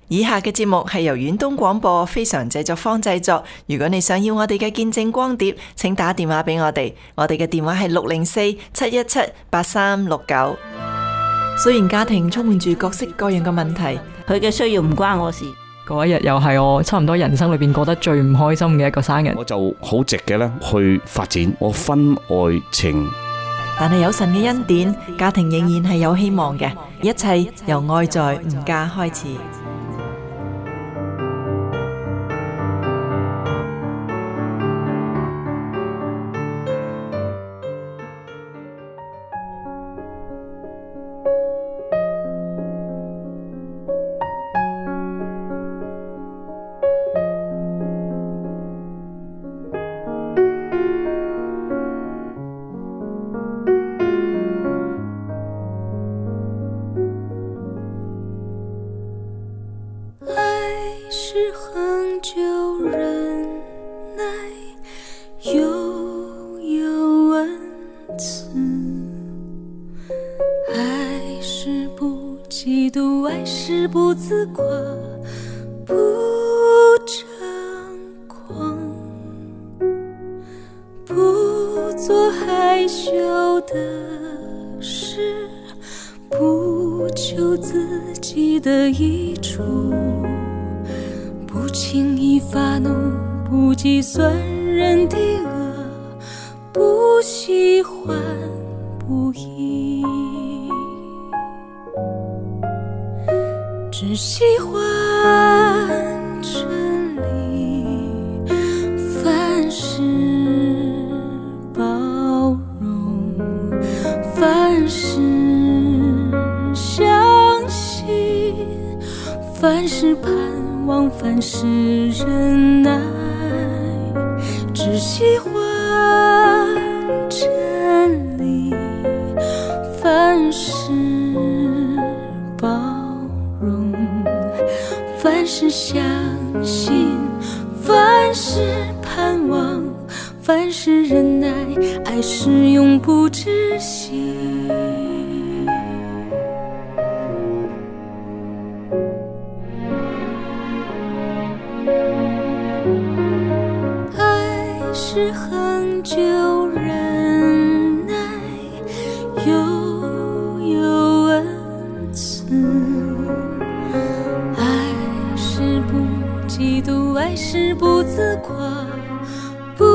以下嘅節目係由遠東廣播非常製作坊製作。如果你想要我哋嘅見證光碟，請打電話俾我哋。我哋嘅電話係604-717-8369。雖然家庭充滿住各式各樣嘅問題， 佢嘅需要唔關我事。 嗰一日又係我差唔多人生裏邊過得最唔開心嘅一個生日。 我就好直嘅咧去發展我婚外情。 但係有神嘅恩典，家庭仍然係有希望嘅。一切由愛在吾家開始。 是恒久忍耐，又有恩慈，爱是不嫉妒，爱是不自夸，不张狂，不做害羞的事，不求自己的益处，不轻易发怒，不计算人的恶，不喜欢不义，只喜欢真理，凡事包容，凡事相信，凡事盼望，凡事忍耐，只喜欢真理，凡事包容，凡事相信，凡事盼望，凡事忍耐，爱是永不止息。是恒久忍耐，又有恩慈，爱是不嫉妒，爱是不自夸，不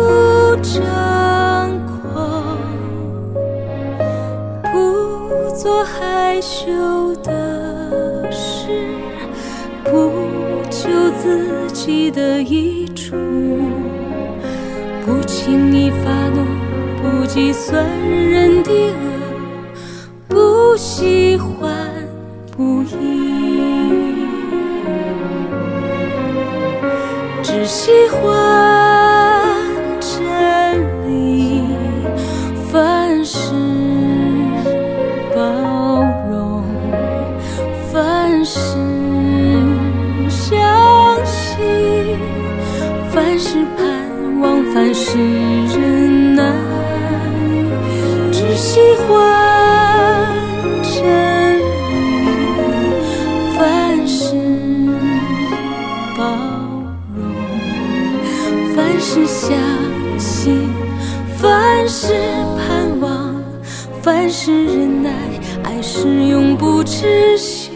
张狂，不做害羞的事，不求自己的益处，不轻易发怒，不计算人的恶，不喜欢不义，只喜欢真理，凡事包容，凡事相信，凡事盼望，凡事忍耐，只喜欢真理，凡事包容，凡事相信，凡事盼望，凡事忍耐，爱是永不止息，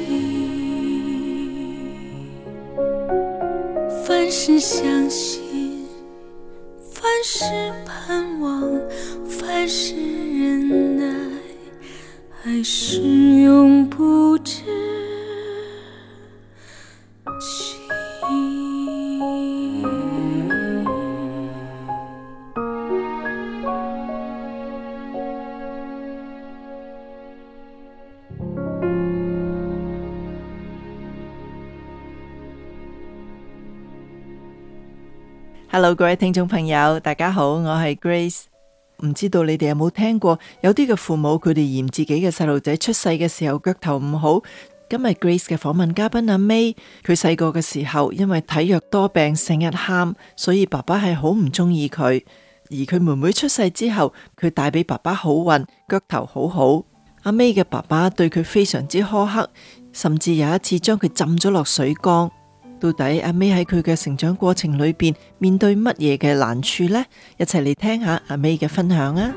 凡事相信，凡事盼望，凡事忍耐，爱是永不止息。 Hello， 各位聽眾朋友，大家好，我係 Grace。唔知道你哋有冇聽過，有啲嘅父母佢哋嫌自己嘅細路仔出世嘅時候腳頭唔好。今日 Grace 嘅訪問嘉賓阿 May， 佢細個嘅時候因為體弱多病，成日喊，所以爸爸係好唔中意佢。而佢妹妹出世之後，佢帶俾爸爸好運，腳頭好好。阿 May 嘅爸爸對佢非常之苛刻， 甚至有一次將佢浸咗落水缸。到底阿 May 喺佢嘅成長過程裏邊面對乜嘢嘅難處呢？一齊嚟聽下阿 May 嘅分享啊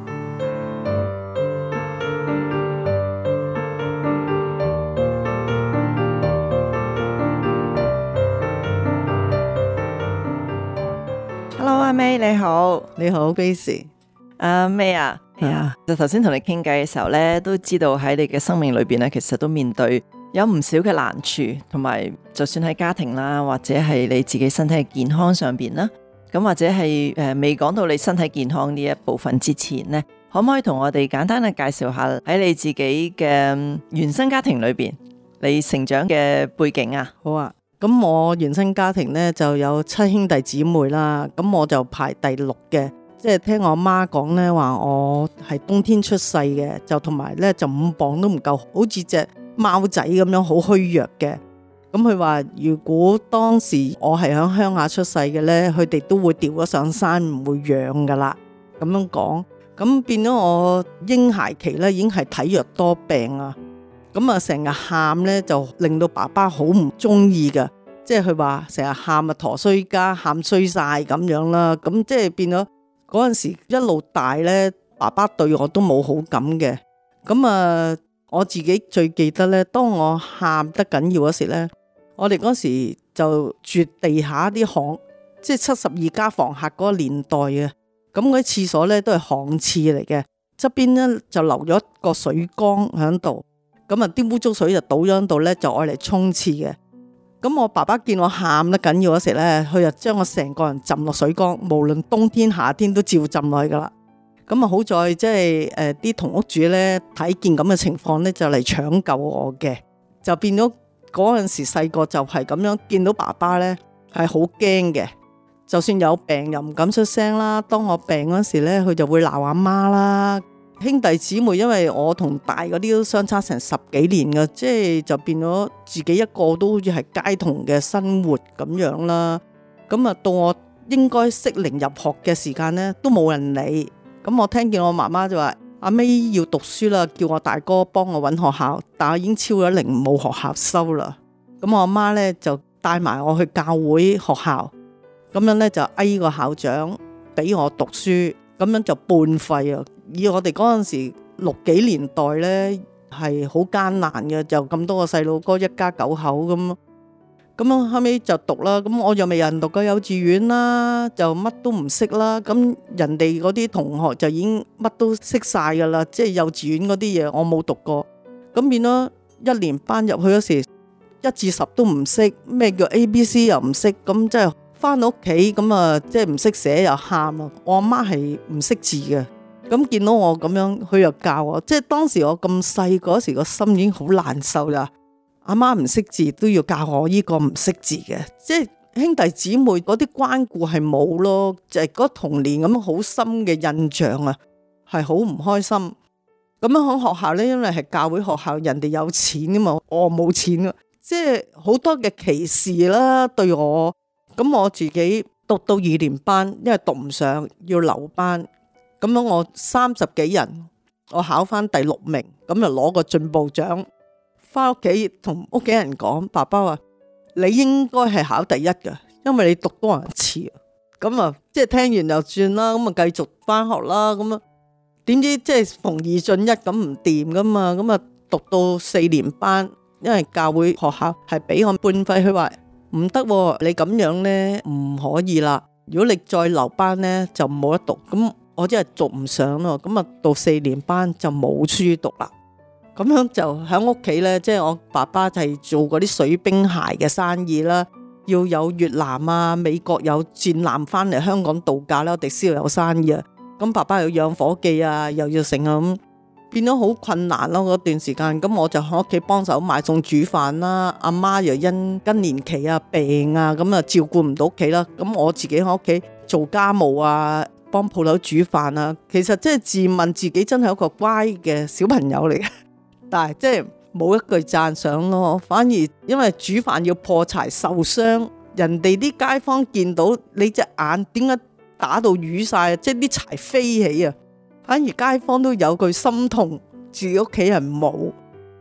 ！Hello， 阿 May 你好。 你好 Grace。 阿 May 啊，就頭先同你傾偈嘅時候咧，都知道喺你嘅生命裏邊咧，其實都面對有唔少嘅難處，同埋就算喺家庭啦，或者係你自己身體嘅健康上邊啦，咁或者係未講到你身體健康呢一部分之前呢，可唔可以同我哋簡單嘅介紹下喺你自己嘅原生家庭裏邊你成長嘅背景啊？ 好啊，咁我原生家庭呢就有7兄弟姊妹啦，咁我就排第6嘅。即係聽我媽講呢，話我係冬天出世嘅，就同埋呢就5磅都唔夠，好似隻貓仔咁樣好虛弱嘅。咁佢話如果當時我係喺鄉下出世嘅呢，佢哋都會掉咗上山，唔會養噶啦。咁樣講，咁變咗我嬰孩期呢已經係體弱多病啊。咁啊成日喊呢，就令到爸爸好唔中意噶，即係佢話成日喊啊陀衰家，喊衰晒咁樣啦。咁即係變咗。嗰陣時一路大咧，爸爸對我都冇好感嘅。咁我自己最記得咧，當我喊得緊要嗰時咧，我哋嗰時就住地下啲巷，即係72家房客嗰個年代嘅。咁嗰啲廁所咧都係巷廁嚟嘅，側邊咧就留咗個水缸喺度。咁啲污糟水就倒咗喺度咧，就愛嚟沖廁嘅。咁我爸爸見我喊得緊要嗰時咧，佢就將我成個人浸落水缸，無論冬天夏天都照浸落去噶啦。咁好在即係啲同屋主咧睇見咁嘅情況咧，就嚟搶救我嘅，就變咗嗰陣時細個就係咁樣，見到爸爸咧係好驚嘅，就算有病又唔敢出聲啦。當我病嗰時咧，佢就會鬧阿媽啦。兄弟姊妹，因為我同大嗰啲都相差成10幾年嘅，即係就變咗自己一個都好似係街童嘅生活咁樣啦。咁到我應該適齡入學嘅時間呢，都冇人理。咁我聽見我媽媽就話阿 May 要讀書啦，叫我大哥幫我揾學校，但我已經超咗齡冇學校收啦。咁我阿媽呢，就帶埋我去教會學校，咁樣呢，就嗌個校長俾我讀書，咁樣就半費啊。以我哋嗰陣時60幾年代呢，係好艱難嘅，就咁多個細路哥一家9口咁後尾就讀啦。咁我又未有人讀過幼稚園啦，就乜都唔識啦。咁人哋嗰啲同學就已經乜都識晒噶啦，即係幼稚園嗰啲嘢我冇讀過。咁變咗1年班入去嗰時1至10都唔識，咩叫 ABC 又唔識，咁即係翻到屋企咁即係唔識寫又喊啊。我阿媽係唔識字嘅。咁見到我咁樣，佢又教我，即係當時我咁細嗰時個心已經好難受啦。阿媽唔識字都要教我呢個唔識字嘅，即係兄弟姊妹嗰啲關顧係冇咯，就係嗰童年咁好深嘅印象啊，係好唔開心。咁樣喺學校呢，因為係教會學校，人哋有錢啊嘛，我冇錢啊，即係好多嘅歧視啦對我。咁我自己讀到2年班，因為讀唔上要留班。咁樣我30幾人，我考翻第6名，咁就攞個進步獎，翻屋企同屋企人講，爸爸話你應該係考第1㗎，因為你讀多人一次。咁即係聽完就算啦，咁繼續翻學啦。咁點知即係逢2進1咁唔掂噶嘛，咁讀到4年班，因為教會學校係俾我半費，佢話唔得，你咁樣呢唔可以啦，如果你再留班呢就冇得讀。咁我真係讀唔上咯，咁到4年班就冇書讀啦。咁樣就喺屋企呢，即係我爸爸就係做嗰啲水冰鞋嘅生意啦，要有越南啊、美國有戰艦翻嚟香港度假啦，我哋先有生意啊。咁爸爸又養伙計啊，又要成啊，咁變咗好困難咯嗰段時間。咁我就喺屋企幫手買餸煮飯啦，阿媽又因更年期啊病啊，咁照顧唔到屋企啦。咁我自己喺屋企做家務啊，幫鋪頭煮飯啊，其實即係自問自己真係一個乖嘅小朋友嚟嘅，但係即係冇一句讚賞咯。反而因為煮飯要破柴受傷，人哋啲街坊見到你隻眼點解打到瘀晒，即係啲柴飛起啊，反而街坊都有句心痛，自己屋企人冇。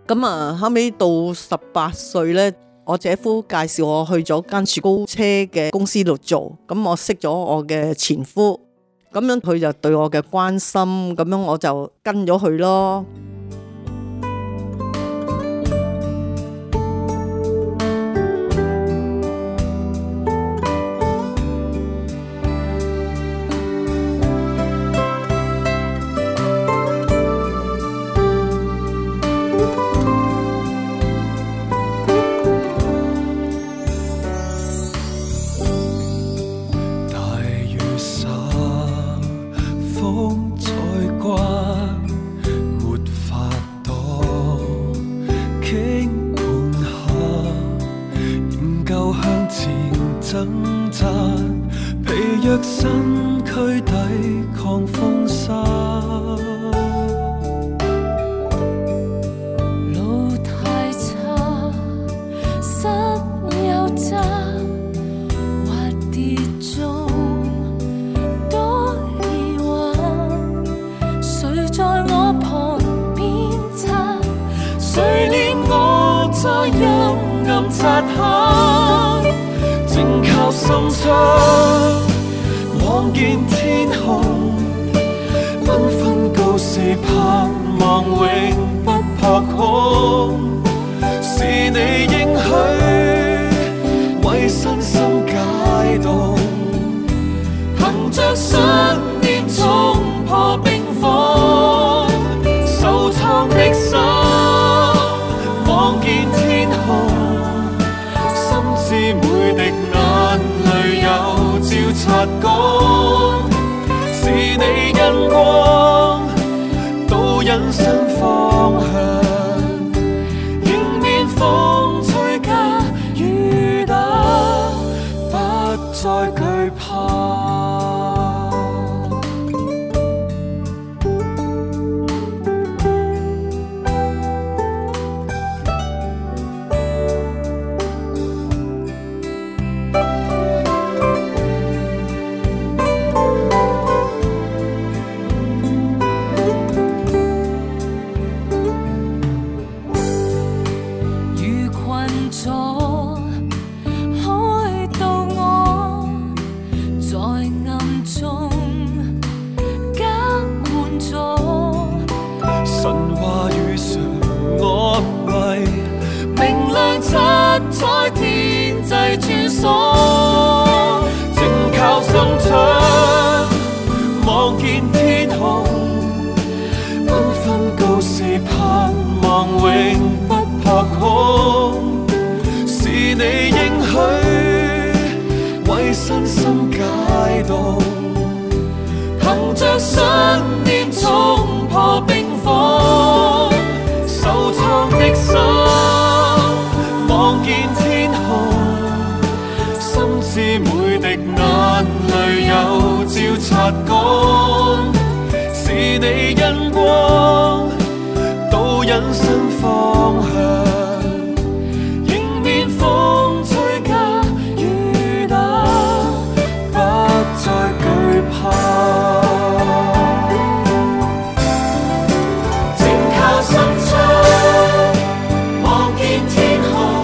咁啊，後尾到18歲呢，我姐夫介紹我去咗間雪糕車嘅公司度做，咁我識咗我嘅前夫，咁樣佢就對我嘅關心，咁樣我就跟咗佢咯。 掙扎，疲弱身軀抵抗風沙。 路太差，失又窄，滑跌中多疑惑。誰在我旁邊擦？誰念我在陰暗擦黑？靜靠心窗，望見天空，繽紛告示盼望永不撲空。是你應許，為身心解凍，憑着信念衝破冰封，受創的心，望見天空，心知每滴眼淚有照擦乾，是你恩光導引新方向，迎面風吹加雨打，不再懼怕。在天際穿梭，靜靠心窗，望見天空，繽紛告示盼望永不撲空。是你應許，為身心解凍，憑着信念衝破冰封，受創的心。望見天空，心知每滴眼淚有照擦乾，是你恩光導引新方向，迎面風吹加雨打，不再懼怕。靜靠心窗，望見天空，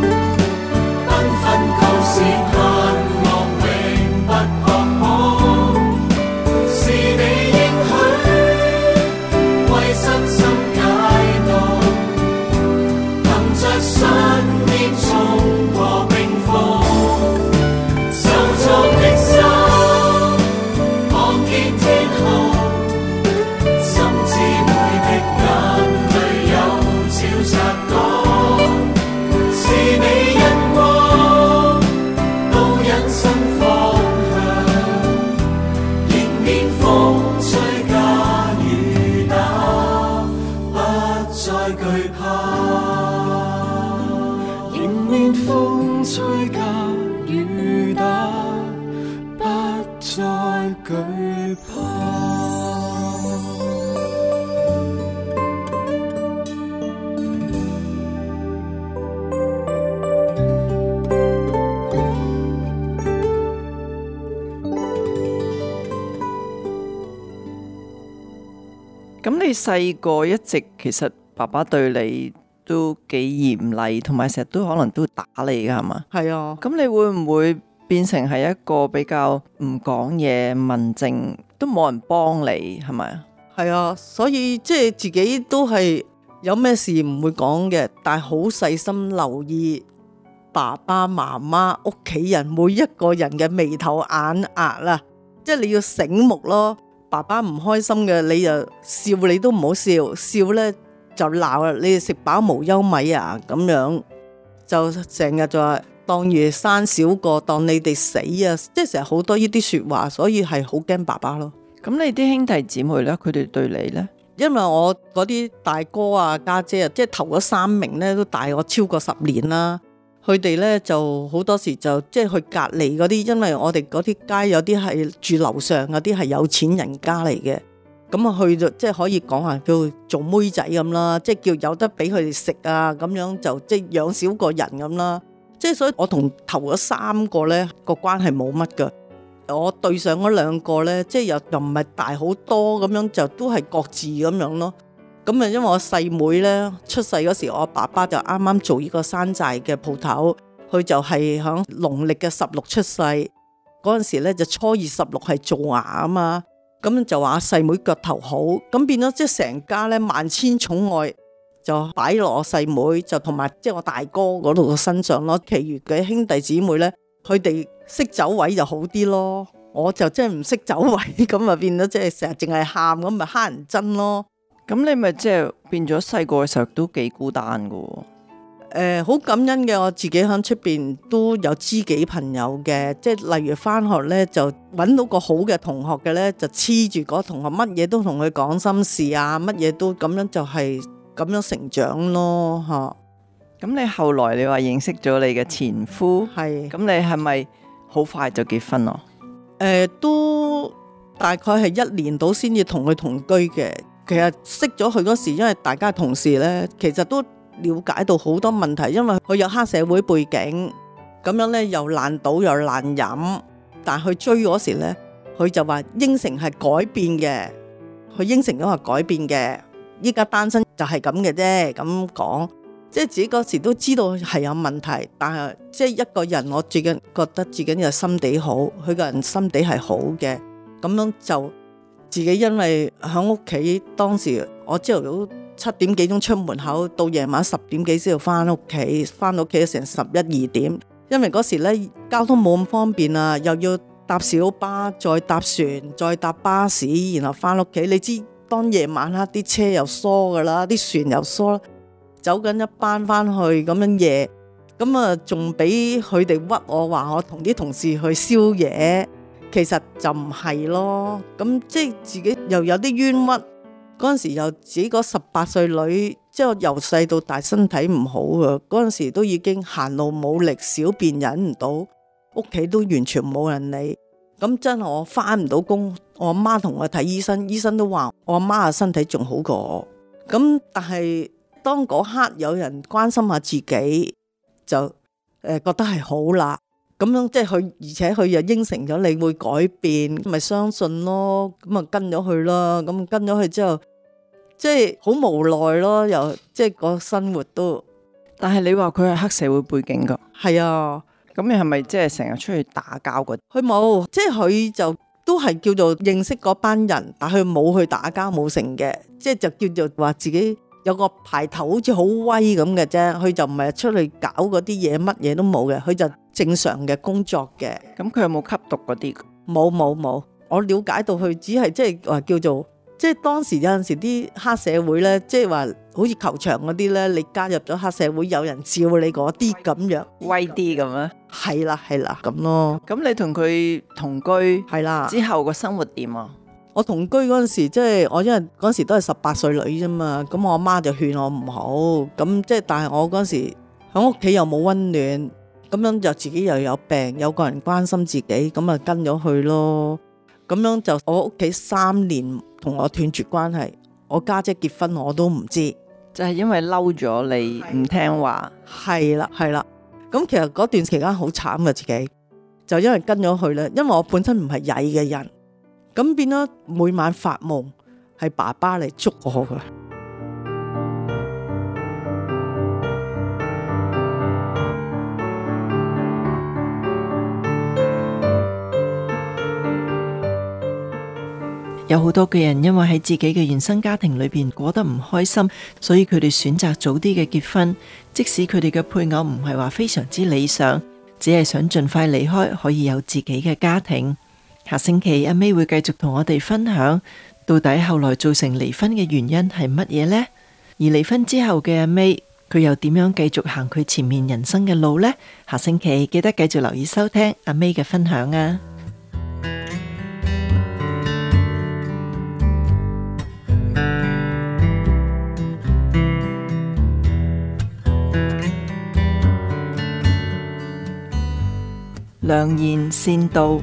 是盼望永不撲空，是你應許，為身心解凍，憑着信念衝破冰封，受創的心，望見天空，心知每滴眼淚有照擦乾，是你恩光新方向，迎面風吹加雨打，不再懼怕。迎面風吹加雨打，不再懼怕。 咁你細個一直其實爸爸對你都幾嚴厲，同埋成日都可能都打你噶係嘛？ 係啊， 咁你會唔會變成係一個比較唔講嘢、文靜，都冇人幫你係咪啊？ 係啊，所以即係自己都係有咩事唔會講嘅，但係好細心留意爸爸媽媽屋企人每一個人嘅眉頭眼額啦，即係你要醒目咯。爸爸唔開心嘅，你就笑你都唔好笑，笑呢就鬧啦。你哋食飽無憂米啊，咁樣就成日就話當如生少個，當你哋死啊，即係成日好多呢啲說話，所以係好驚爸爸咯。 咁你啲兄弟姊妹呢，佢哋對你呢？ 因為我嗰啲大哥啊、家姐啊，即係頭嗰3名呢，都大我超過10年啦。佢哋呢就好多時就即係去隔離嗰啲，因為我哋嗰啲街有啲係住樓上，有啲係有錢人家嚟嘅。咁啊去就即係可以講話叫做妹仔咁啦，即係叫有得俾佢哋食啊，咁樣就即係養少個人咁啦。即係所以我同頭嗰3個呢個關係冇乜噶。我對上嗰2個呢，即係又唔係大好多咁樣，就都係各自咁樣咯。咁啊，因為我細妹呢出世嗰時，我爸爸就啱啱做呢個山寨嘅鋪頭，佢就係響農曆嘅16出世嗰陣時呢，就初二16係做牙啊嘛。咁就話細妹腳頭好，咁變咗即係成家呢萬千寵愛就擺落我細妹，就同埋即係我大哥嗰度嘅身上咯。其餘嘅兄弟姊妹呢，佢哋識走位就好啲咯，我就真係唔識走位，咁啊變咗即係成日淨係喊咁，咪乞人憎咯。 咁你咪即係變咗細個嘅時候都幾孤單噶喎。 好感恩嘅，我自己喺出邊都有知己朋友嘅，即係例如翻學呢，就揾到個好嘅同學嘅呢，就黐住嗰同學，乜嘢都同佢講心事啊，乜嘢都咁樣就係咁樣成長咯吓。 咁你後來你話認識咗你嘅前夫， 係咁你係咪好快就結婚咯？ 都大概係1年到先至同佢同居嘅。其實識咗佢嗰時，因為大家同事呢，其實都了解到好多問題，因為佢有黑社會背景，咁樣呢又爛賭又爛飲，但係佢追嗰時呢，佢就話應承係改變嘅，佢應承咗話改變嘅，依家單身就係咁嘅啫，咁講，即係自己嗰時都知道係有問題，但係即係一個人，我最緊覺得自己嘅心地好，佢個人心地係好嘅，咁樣就。自己因為喺屋企，當時我朝頭早7點幾鐘出門口，到夜晚10點幾先要翻屋企，翻到屋企成11、12點。因為嗰時咧交通冇咁方便啊，又要搭小巴，再搭船，再搭巴士，然後翻屋企。你知當夜晚黑啲車又疏噶啦，啲船又疏，走緊一班翻去咁樣夜，咁啊仲俾佢哋屈我話我同啲同事去宵夜。其實就唔係咯，咁即係自己又有啲冤屈。嗰陣時又自己個18歲女，即係我由細到大身體唔好啊。嗰陣時都已經行路冇力，小便忍唔到，屋企都完全冇人理。咁真係我翻唔到工，我阿媽同我睇醫生，醫生都話我阿媽嘅身體仲好過我。咁但係當嗰刻有人關心下自己，就覺得係好啦。咁樣即係佢，而且佢又應承咗你會改變，咪相信咯。咁啊跟咗佢啦，咁跟咗佢之後，即係好無奈咯。又即係個生活都， 但係你話佢係黑社會背景噶， 係啊。 咁你係咪即係成日出去打交嗰啲？ 佢冇，即係佢就都係叫做認識嗰班人，但係佢冇去打交冇成嘅，即係就叫做話自己有個牌頭，好似好威咁嘅啫。佢就唔係出去搞嗰啲嘢，乜嘢都冇嘅，佢就正常嘅工作嘅。 咁佢有冇吸毒嗰啲？ 冇，我了解到佢只係即係話叫做，即係當時有陣時啲黑社會咧，即係話好似球場嗰啲咧，你加入咗黑社會，有人照你嗰啲咁樣， 威啲咁啊？ 係啦咁咯。 咁你同佢同居係啦之後個生活點啊？ 我同居嗰陣時，即係我因為嗰陣時都係18歲女啫嘛，咁我阿媽就勸我唔好，咁即係但係我嗰陣時喺屋企又冇溫暖。咁樣就自己又有病，有個人關心自己，咁啊跟咗去咯。咁樣就我屋企3年同我斷絕關係，我家姐結婚我都唔知， 就係因為嬲咗你唔聽話。 係啦。咁其實嗰段期間好慘嘅自己，就因為跟咗去咧，因為我本身唔係曳嘅人，咁變咗每晚發夢係爸爸嚟捉我噶。 有好多嘅人因為喺自己嘅原生家庭裏邊過得唔開心，所以佢哋選擇早啲嘅結婚，即使佢哋嘅配偶唔係話非常之理想，只係想盡快離開，可以有自己嘅家庭。下星期阿 May 會繼續同我哋分享，到底後來造成離婚嘅原因係乜嘢呢？而離婚之後嘅阿 May，佢又點樣繼續行佢前面人生嘅路呢？下星期記得繼續留意收聽阿 May 嘅分享啊！良言善道。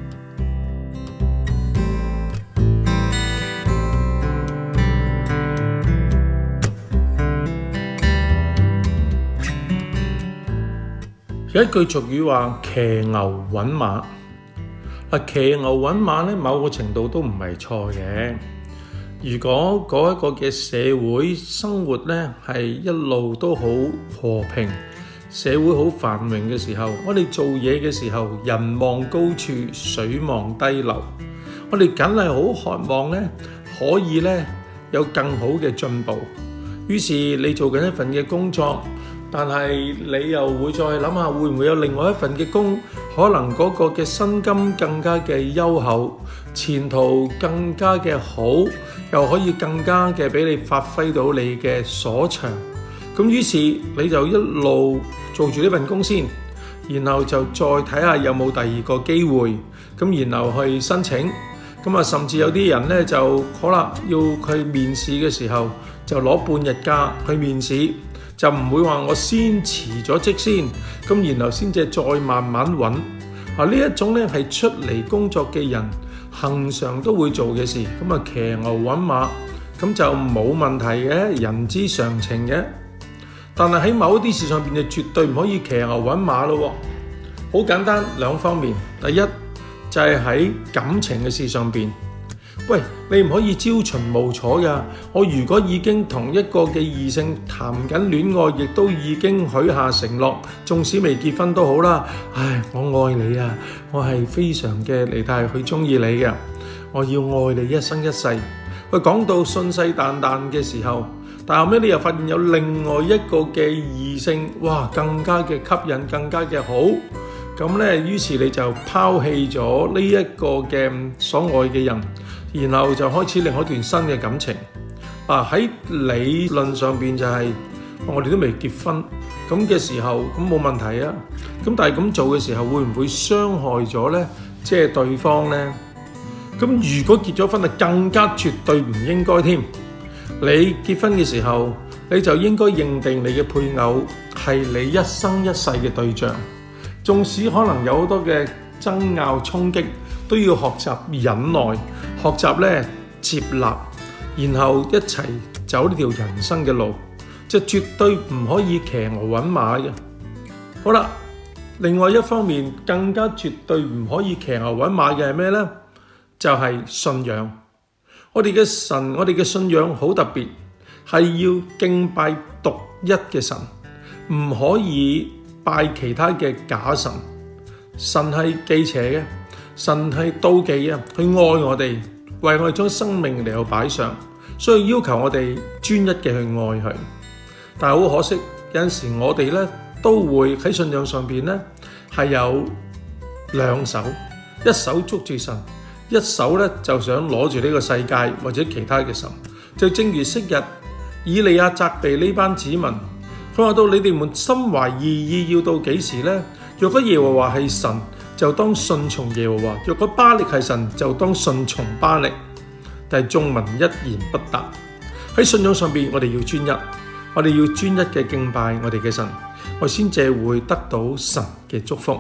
有一句俗語話騎牛揾馬。騎牛揾馬咧，某個程度都唔係錯嘅。如果嗰一個嘅社會生活咧係一路都好和平，社會好繁榮嘅時候，我哋做嘢嘅時候，人望高處，水望低流，我哋梗係好渴望咧，可以咧有更好嘅進步。於是你做緊一份嘅工作，但係你又會再諗下，會唔會有另外一份嘅工，可能嗰個嘅薪金更加嘅優厚，前途更加嘅好，又可以更加嘅俾你發揮到你嘅所長。咁於是你就一路做住呢份工先，然後就再睇下有冇第二個機會，咁然後去申請。咁啊，甚至有啲人呢，就可能要去面試嘅時候，就攞半日假去面試，就唔會話我先辭咗職先，咁然後先至再慢慢揾。呢一種呢係出嚟工作嘅人恆常都會做嘅事。咁啊，騎牛揾馬，咁就冇問題嘅，人之常情嘅。但係喺某一啲事上邊就絕對唔可以騎牛揾馬咯。好簡單，兩方面。第一就係喺感情嘅事上邊，喂，你唔可以朝秦暮楚噶。我如果已經同一個嘅異性談緊戀愛，亦都已經許下承諾，縱使未結婚都好啦。唉，我愛你啊，我係非常嘅嚟，但係佢中意你嘅，我要愛你一生一世。佢講到信誓旦旦嘅時候，但後尾你又發現有另外一個嘅異性，哇，更加嘅吸引，更加嘅好。咁呢，於是你就拋棄咗呢一個嘅所愛嘅人，然後就開始另一段新嘅感情。喺理論上邊就係我哋都未結婚咁嘅時候，咁冇問題啊。咁但係咁做嘅時候，會唔會傷害咗呢？即係對方呢？咁如果結咗婚，就更加絕對唔應該添。你結婚嘅時候，你就應該認定你嘅配偶係你一生一世嘅對象。縱使可能有好多嘅爭拗衝擊，都要學習忍耐，學習咧接納，然後一齊走呢條人生嘅路，就絕對唔可以騎牛揾馬嘅。好啦，另外一方面更加絕對唔可以騎牛揾馬嘅係咩呢？就係信仰。我哋嘅神，我哋嘅信仰好特別，係要敬拜獨一嘅神，唔可以拜其他嘅假神。神係忌邪嘅，神係妒忌嘅，佢愛我哋，為我哋將生命嚟到擺上，所以要求我哋專一嘅去愛佢。但係好可惜，有陣時我哋咧都會喺信仰上邊咧係有兩手，一手捉住神，一手咧就想攞住呢個世界或者其他嘅神。就正如昔日以利亞責備呢班子民，佢話到你哋們心懷二意，要到幾時呢？若果耶和華係神，就當順從耶和華；若果巴力係神，就當順從巴力。但係眾民一言不答。喺信仰上邊，我哋要專一，我哋要專一嘅敬拜我哋嘅神，我先至會得到神嘅祝福。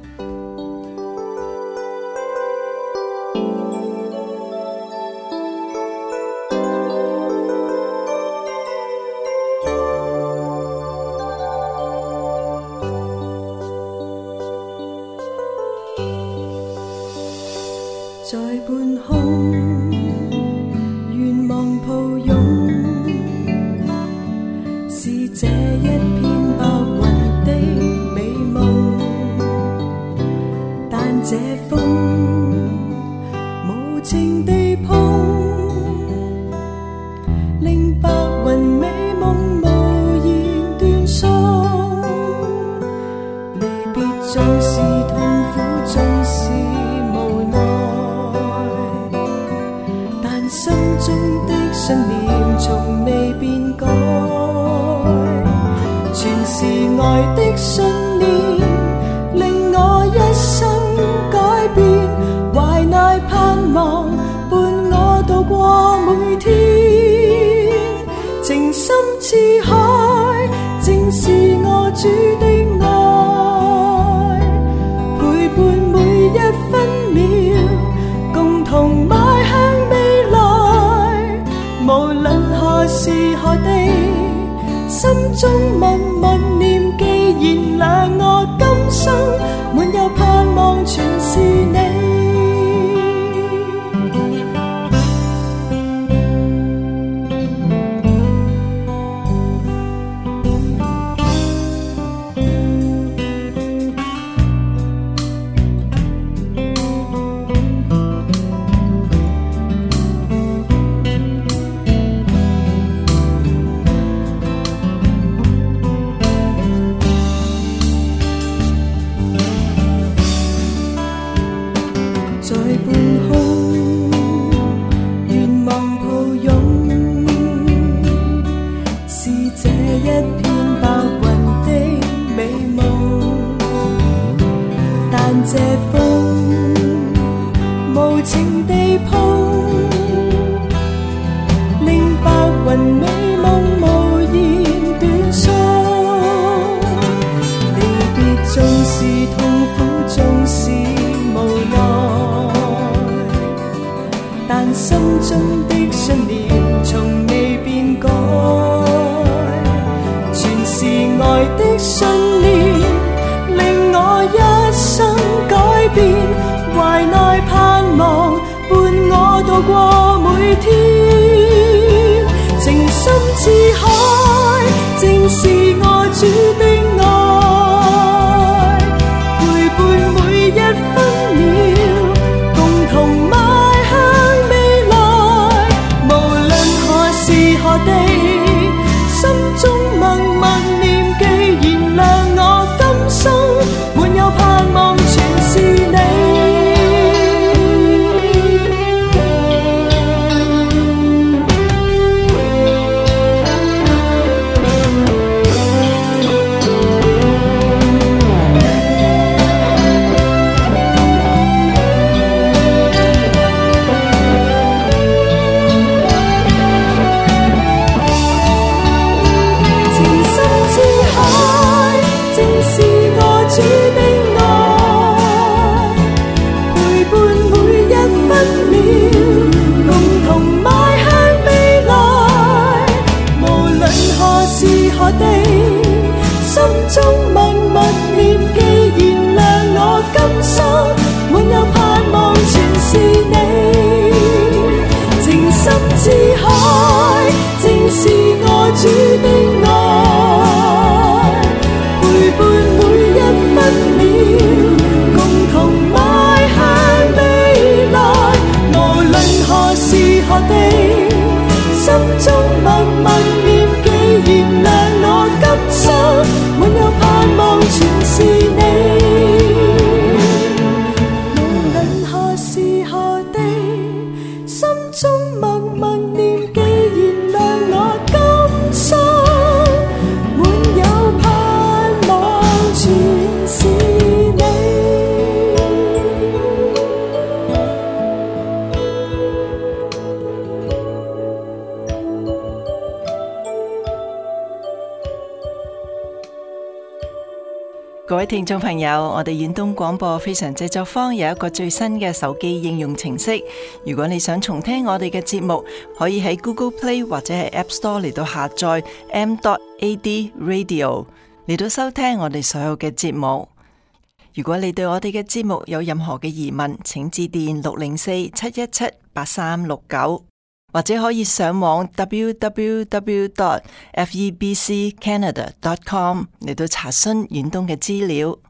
在半空，願望抱擁，是這一片白雲的美夢。但這風無情地碰。 縱是痛苦，縱是無奈，但心中的信念從未變改，全是愛的信念，令我一生改變，懷內盼望伴我渡過每天，情深似海，正是我主的愛，陪伴每一分秒，共同邁向未來，無論何時何地，心中默默念，既然諒我今生滿有盼望，全是你。 各位聽眾朋友，我哋遠東廣播非常製作坊有一個最新嘅手機應用程式，如果你想重聽我哋嘅節目，可以喺 Google Play 或者係 App Store 嚟到下載 m.ad radio 嚟到收聽我哋所有嘅節目。如果你對我哋嘅節目有任何嘅疑問，請致電604-717-8369，或者可以上網 www.febccanada.com 嚟到查詢遠東嘅資料。